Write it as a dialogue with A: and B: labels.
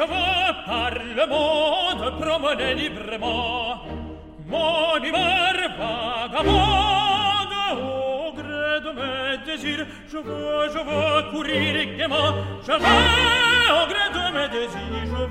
A: je veux par le monde promener librement mon humeur vagabonde au gré de mes désirs. Je veux courir gaiement, je veux au gré de mes désirs.